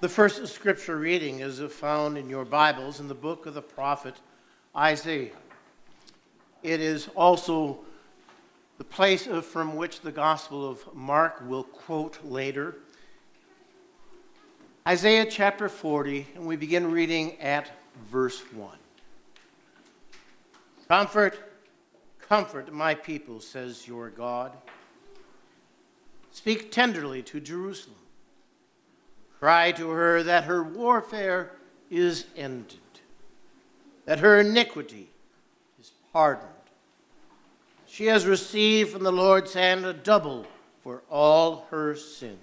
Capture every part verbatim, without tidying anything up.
The first scripture reading is found in your Bibles in the book of the prophet Isaiah. It is also the place from which the Gospel of Mark will quote later. Isaiah chapter forty, and we begin reading at verse one. Comfort, comfort my people, says your God. Speak tenderly to Jerusalem. Cry to her that her warfare is ended, that her iniquity is pardoned. She has received from the Lord's hand a double for all her sins.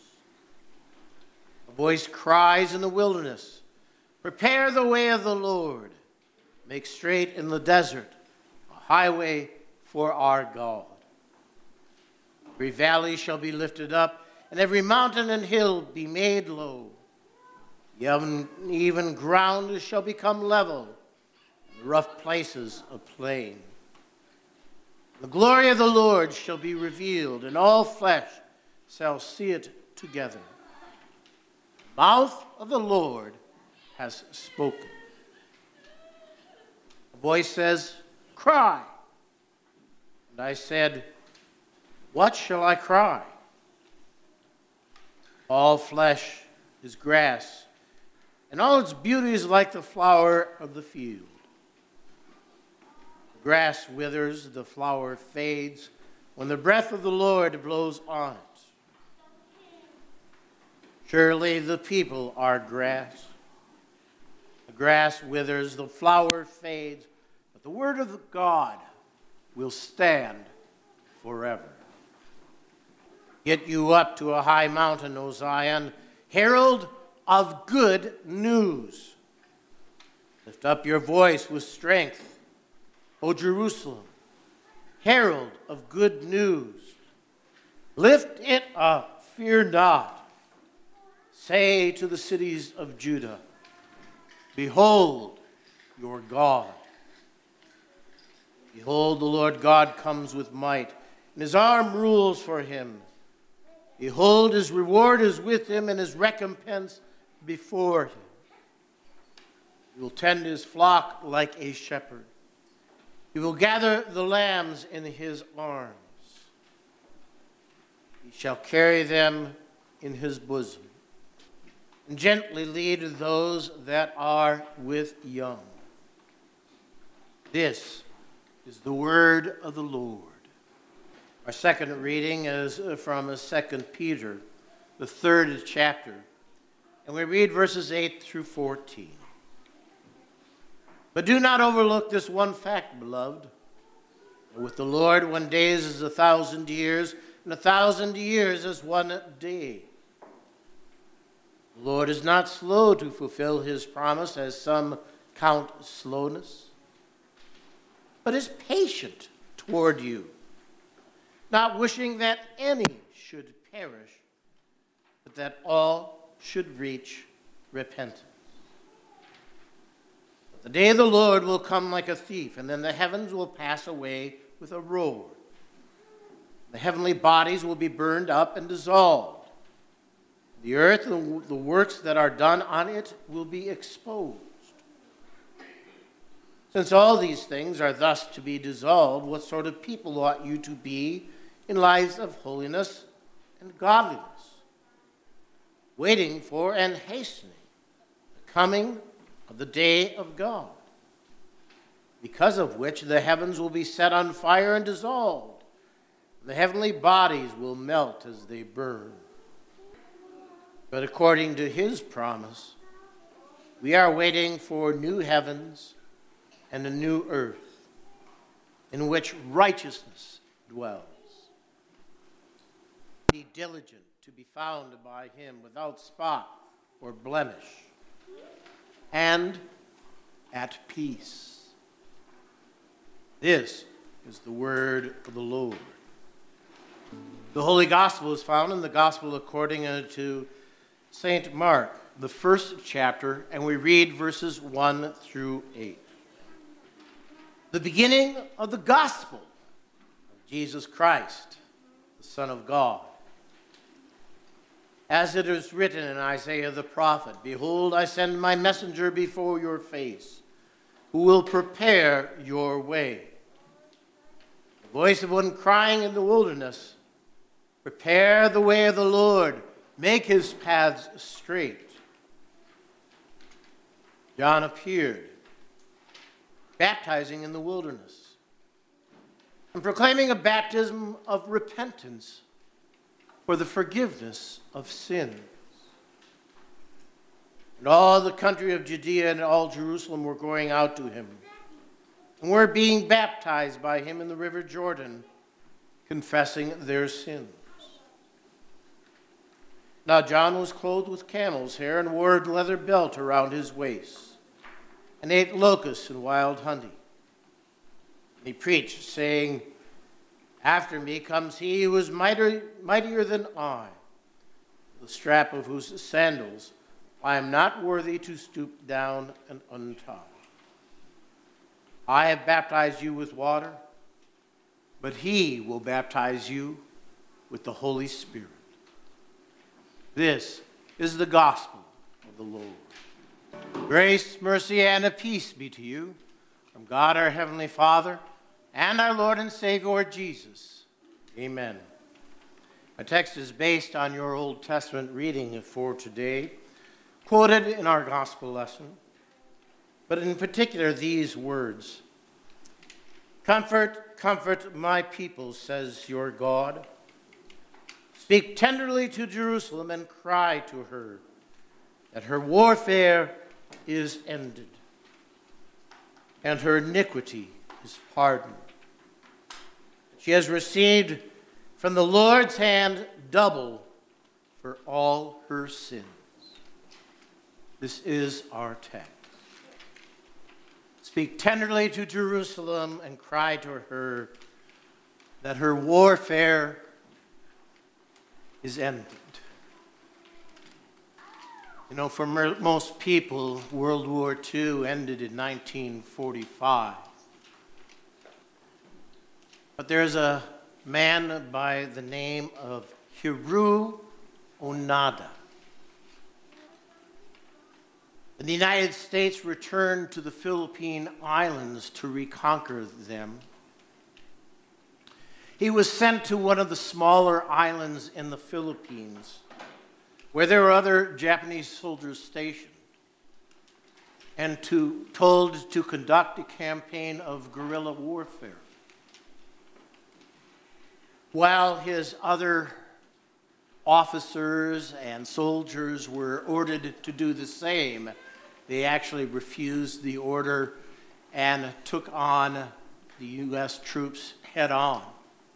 A voice cries in the wilderness, prepare the way of the Lord. Make straight in the desert a highway for our God. Every valley shall be lifted up, and every mountain and hill be made low. The uneven ground shall become level, and the rough places a plain. The glory of the Lord shall be revealed, and all flesh shall see it together. The mouth of the Lord has spoken. The voice says, cry. And I said, what shall I cry? All flesh is grass, and all its beauty is like the flower of the field. The grass withers, the flower fades, when the breath of the Lord blows on it. Surely the people are grass. The grass withers, the flower fades, but the word of God will stand forever. Get you up to a high mountain, O Zion, herald of good news. Lift up your voice with strength, O Jerusalem, herald of good news. Lift it up, fear not. Say to the cities of Judah, behold your God. Behold, the Lord God comes with might, and his arm rules for him. Behold, his reward is with him, and his recompense before him. He will tend his flock like a shepherd. He will gather the lambs in his arms. He shall carry them in his bosom, and gently lead those that are with young. This is the word of the Lord. Our second reading is from Second Peter, the third chapter, and we read verses eight through fourteen. But do not overlook this one fact, beloved. With the Lord, one day is as a thousand years, and a thousand years as one day. The Lord is not slow to fulfill his promise, as some count slowness, but is patient toward you, not wishing that any should perish, but that all should reach repentance. But the day of the Lord will come like a thief, and then the heavens will pass away with a roar. The heavenly bodies will be burned up and dissolved. The earth and the works that are done on it will be exposed. Since all these things are thus to be dissolved, what sort of people ought you to be in lives of holiness and godliness, waiting for and hastening the coming of the day of God, because of which the heavens will be set on fire and dissolved, and the heavenly bodies will melt as they burn. But according to his promise, we are waiting for new heavens and a new earth, in which righteousness dwells. Be diligent to be found by him without spot or blemish, and at peace. This is the word of the Lord. The Holy Gospel is found in the Gospel according to Saint Mark, the first chapter, and we read verses one through eight. The beginning of the gospel of Jesus Christ, the Son of God. As it is written in Isaiah the prophet, "Behold, I send my messenger before your face, who will prepare your way." The voice of one crying in the wilderness, "Prepare the way of the Lord, make his paths straight." John appeared, baptizing in the wilderness, and proclaiming a baptism of repentance for the forgiveness of sins. And all the country of Judea and all Jerusalem were going out to him, and were being baptized by him in the river Jordan, confessing their sins. Now John was clothed with camel's hair and wore a leather belt around his waist, and ate locusts and wild honey. And he preached, saying, "After me comes he who is mightier, mightier than I, the strap of whose sandals I am not worthy to stoop down and untie. I have baptized you with water, but he will baptize you with the Holy Spirit." This is the gospel of the Lord. Grace, mercy, and a peace be to you from God our Heavenly Father and our Lord and Savior Jesus. Amen. My text is based on your Old Testament reading for today, quoted in our gospel lesson, but in particular these words: "Comfort, comfort my people, says your God. Speak tenderly to Jerusalem and cry to her that her warfare is ended and her iniquity is pardoned. She has received from the Lord's hand double for all her sins." This is our text. Speak tenderly to Jerusalem and cry to her that her warfare is ended. You know, for most people, World War Two ended in nineteen forty-five. But there's a man by the name of Hiroo Onoda. The United States returned to the Philippine Islands to reconquer them. He was sent to one of the smaller islands in the Philippines, where there were other Japanese soldiers stationed, and to, told to conduct a campaign of guerrilla warfare. While his other officers and soldiers were ordered to do the same, they actually refused the order and took on the U S troops head on.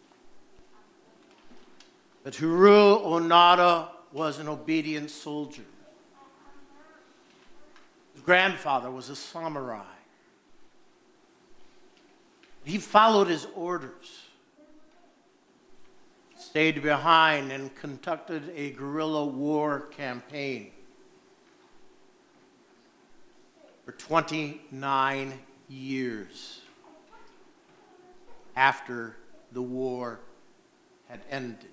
But Hiroo Onoda was an obedient soldier. His grandfather was a samurai. He followed his orders, stayed behind, and conducted a guerrilla war campaign for twenty-nine years after the war had ended.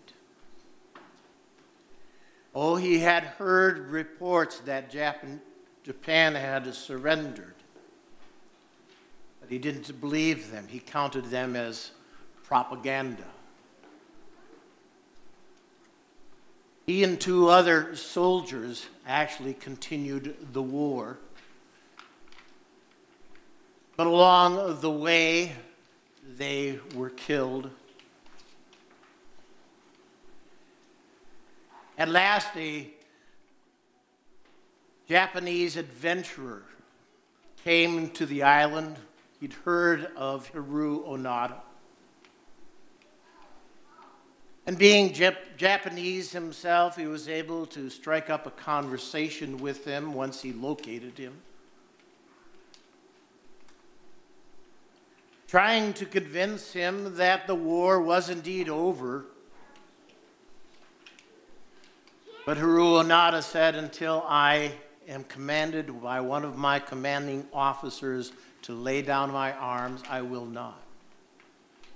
Oh, he had heard reports that Japan, Japan had surrendered, but he didn't believe them. He counted them as propaganda. He and two other soldiers actually continued the war. But along the way, they were killed. At last, a Japanese adventurer came to the island. He'd heard of Hiroo Onoda. And being Jap- Japanese himself, he was able to strike up a conversation with him once he located him, trying to convince him that the war was indeed over. But Hiroo Onoda said, "Until I am commanded by one of my commanding officers to lay down my arms, I will not."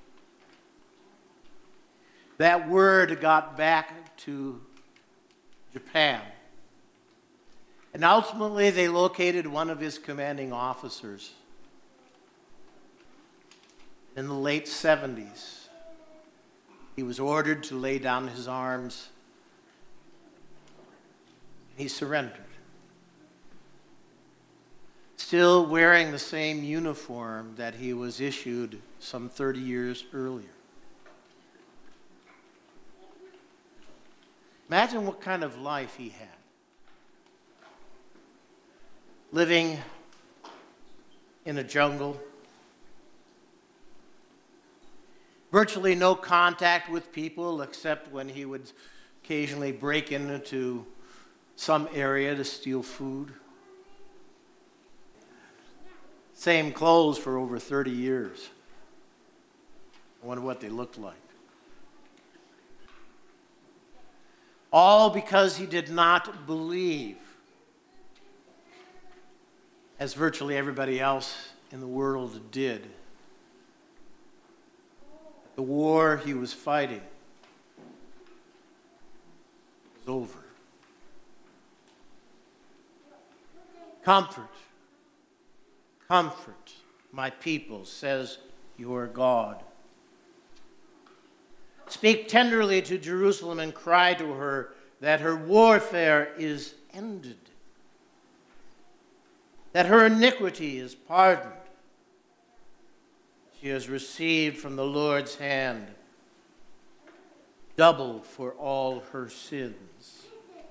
That word got back to Japan. And ultimately, they located one of his commanding officers. In the late seventies, he was ordered to lay down his arms. He surrendered. Still wearing the same uniform that he was issued some thirty years earlier. Imagine what kind of life he had. Living in a jungle. Virtually no contact with people except when he would occasionally break into some area to steal food. Same clothes for over thirty years. I wonder what they looked like. All because he did not believe, as virtually everybody else in the world did. The war he was fighting was over. Comfort, comfort, my people, says your God. Speak tenderly to Jerusalem and cry to her that her warfare is ended, that her iniquity is pardoned. She has received from the Lord's hand double for all her sins.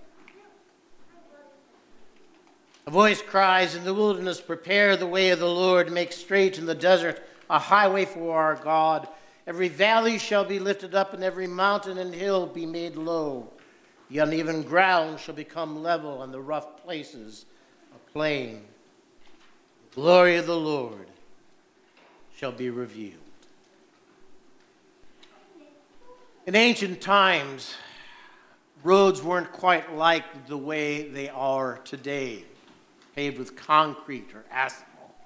A voice cries in the wilderness, prepare the way of the Lord, make straight in the desert a highway for our God. Every valley shall be lifted up, and every mountain and hill be made low. The uneven ground shall become level, and the rough places a plain. The glory of the Lord shall be revealed. In ancient times, roads weren't quite like the way they are today, paved with concrete or asphalt.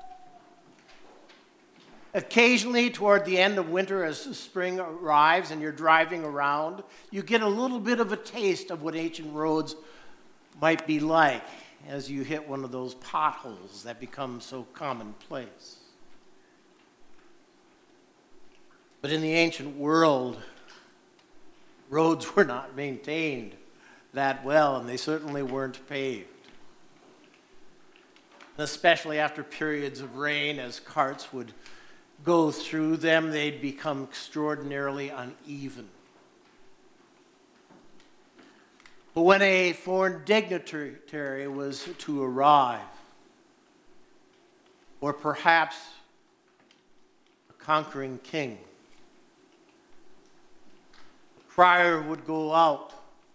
Occasionally, toward the end of winter, as spring arrives and you're driving around, you get a little bit of a taste of what ancient roads might be like as you hit one of those potholes that become so commonplace. But in the ancient world, roads were not maintained that well, and they certainly weren't paved. And especially after periods of rain, as carts would go through them, they'd become extraordinarily uneven. But when a foreign dignitary was to arrive, or perhaps a conquering king, the crier would go out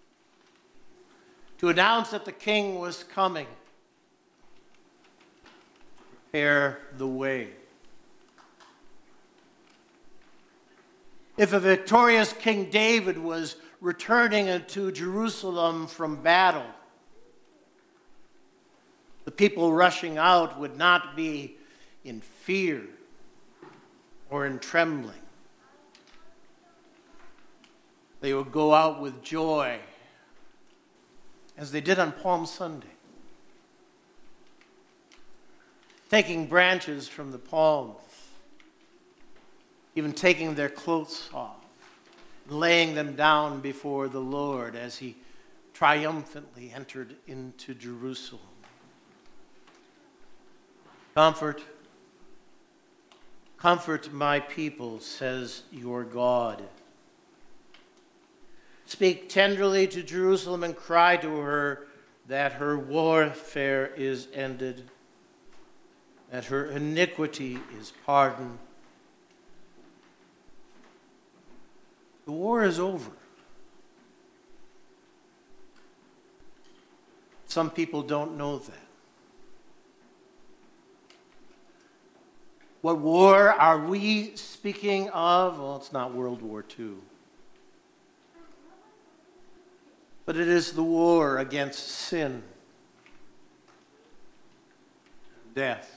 to announce that the king was coming, prepare the way. If a victorious King David was returning into Jerusalem from battle, the people rushing out would not be in fear or in trembling. They would go out with joy, as they did on Palm Sunday, taking branches from the palms, even taking their clothes off, laying them down before the Lord as he triumphantly entered into Jerusalem. Comfort, comfort my people, says your God. Speak tenderly to Jerusalem and cry to her that her warfare is ended, that her iniquity is pardoned. The war is over. Some people don't know that. What war are we speaking of? Well, it's not World War Two. But it is the war against sin, death.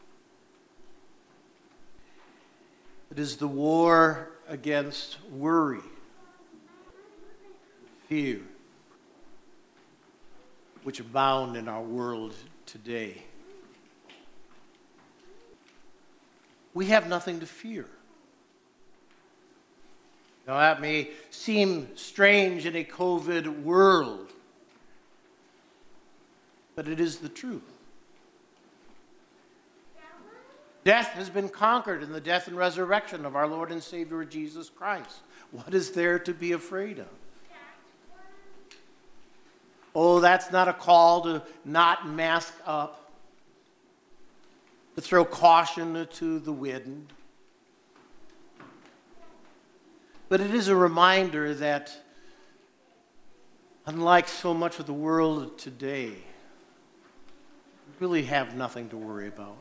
It is the war against worry, fear. which abound in our world today. We have nothing to fear. Now, that may seem strange in a COVID world, but it is the truth. Death has been conquered in the death and resurrection of our Lord and Savior Jesus Christ. What is there to be afraid of? Oh, that's not a call to not mask up, to throw caution to the wind. But it is a reminder that, unlike so much of the world today, we really have nothing to worry about.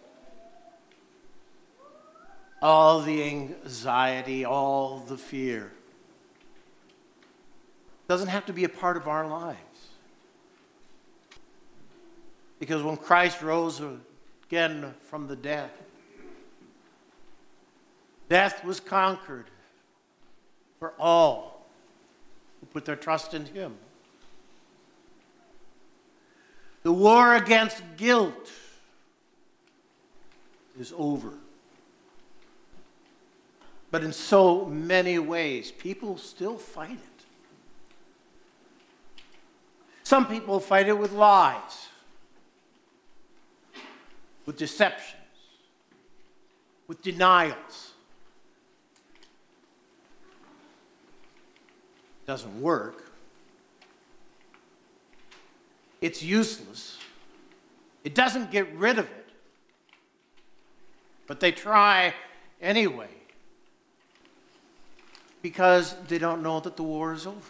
All the anxiety, all the fear doesn't have to be a part of our lives. Because when Christ rose again from the dead, death was conquered for all who put their trust in him. The war against guilt is over. But in so many ways, people still fight it. Some people fight it with lies, with deceptions, with denials. It doesn't work. It's useless. It doesn't get rid of it. But they try anyway, because they don't know that the war is over.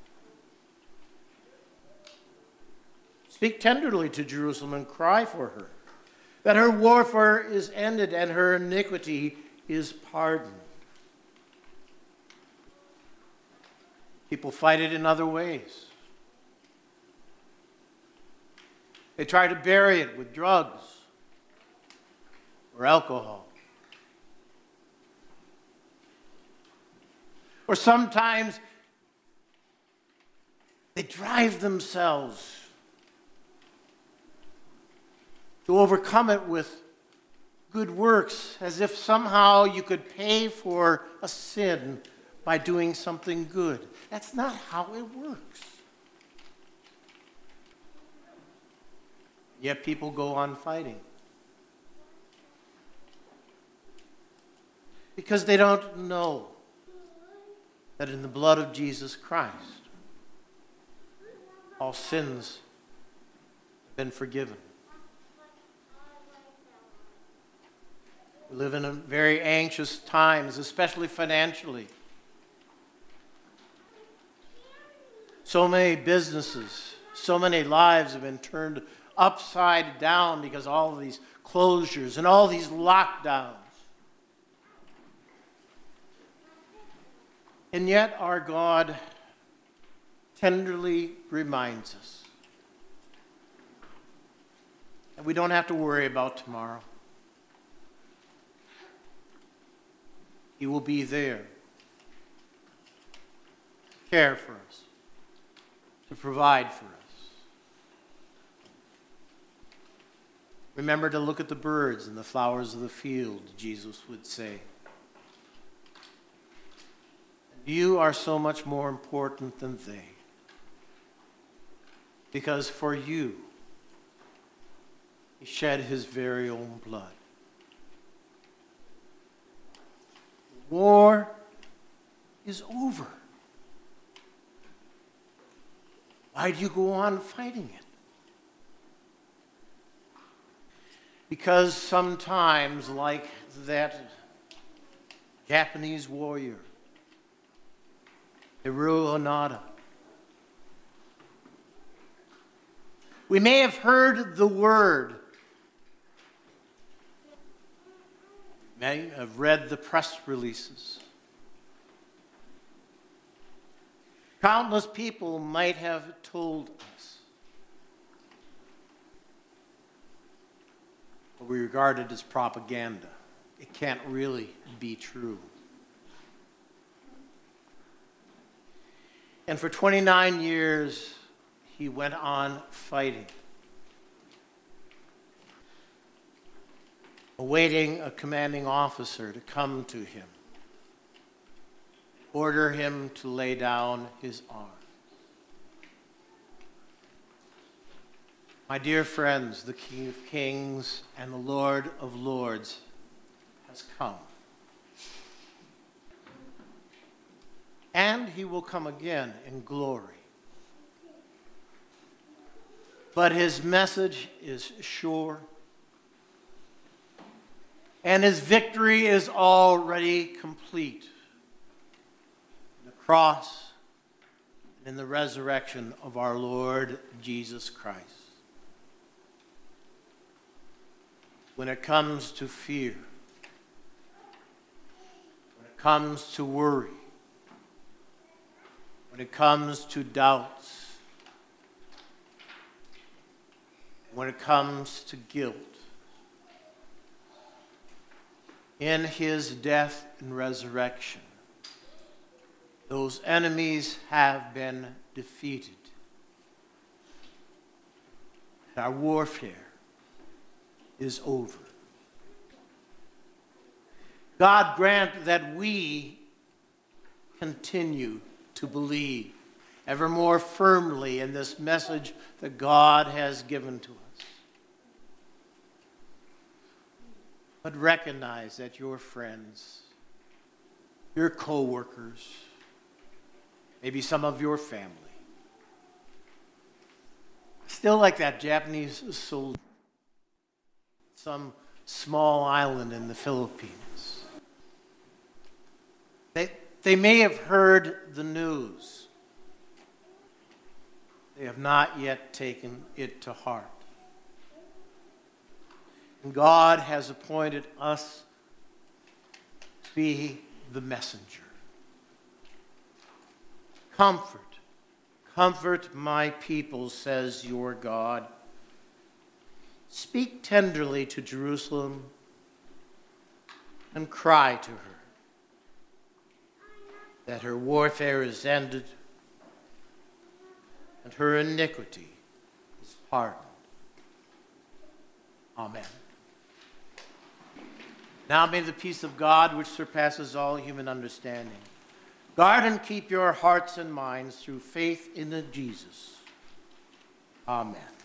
Speak tenderly to Jerusalem and cry for her, that her warfare is ended and her iniquity is pardoned. People fight it in other ways. They try to bury it with drugs or alcohol. Or sometimes they drive themselves to overcome it with good works, as if somehow you could pay for a sin by doing something good. That's not how it works. Yet people go on fighting. Because they don't know that in the blood of Jesus Christ, all sins have been forgiven. We live in a very anxious times, especially financially. So many businesses, so many lives have been turned upside down because of all of these closures and all these lockdowns. And yet our God tenderly reminds us that we don't have to worry about tomorrow. He will be there to care for us, to provide for us. Remember to look at the birds and the flowers of the field, Jesus would say. You are so much more important than they. Because for you, he shed his very own blood. War is over. Why do you go on fighting it? Because sometimes, like that Japanese warrior, Hiroo Onoda, we may have heard the word, may have read the press releases. Countless people might have told us what we regarded as propaganda. It can't really be true. And for twenty-nine years, he went on fighting, awaiting a commanding officer to come to him, order him to lay down his arms. My dear friends, the King of Kings and the Lord of Lords has come. And he will come again in glory. But his message is sure, and his victory is already complete in the cross and in the resurrection of our Lord Jesus Christ. When it comes to fear, when it comes to worry, when it comes to doubts, when it comes to guilt, in his death and resurrection, those enemies have been defeated. And our warfare is over. God grant that we continue to believe ever more firmly in this message that God has given to us. But recognize that your friends, your co-workers, maybe some of your family, still like that Japanese soldier, some small island in the Philippines. They, they may have heard the news. They have not yet taken it to heart. And God has appointed us to be the messenger. Comfort, comfort my people, says your God. Speak tenderly to Jerusalem and cry to her that her warfare is ended and her iniquity is pardoned. Amen. Now may the peace of God, which surpasses all human understanding, guard and keep your hearts and minds through faith in Jesus. Amen.